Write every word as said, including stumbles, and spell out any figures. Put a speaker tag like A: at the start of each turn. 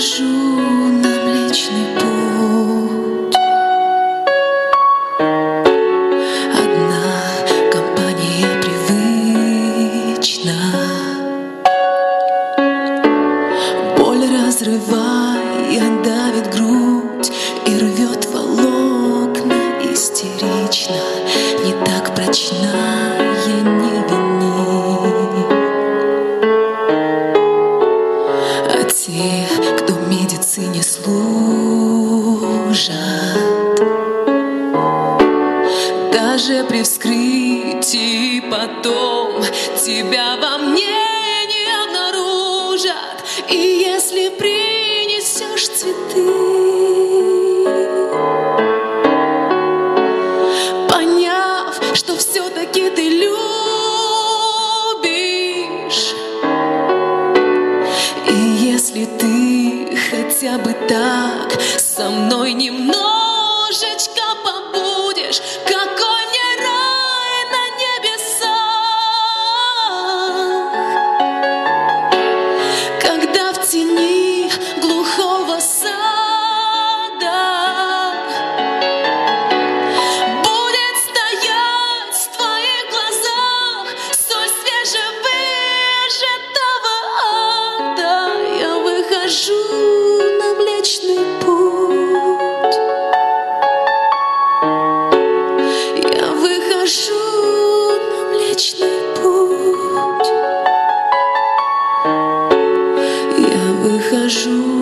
A: выхожу на Млечный Путь. Одна компания привычна, боль разрывая давит грудь и рвет волокна истерично. Не так прочна, я не вини. А те, кто медицине служат, даже при вскрытии потом тебя во мне не обнаружат. И если принесешь цветы, поняв, что все-таки ты любишь, и если ты хотя бы так со мной немножечко побудешь, какой мне рай на небесах, когда в тени глухого сада будет стоять в твоих глазах соль свежевыжатого ада. Я выхожу на Млечный Путь. Я выхожу на Млечный Путь. Я выхожу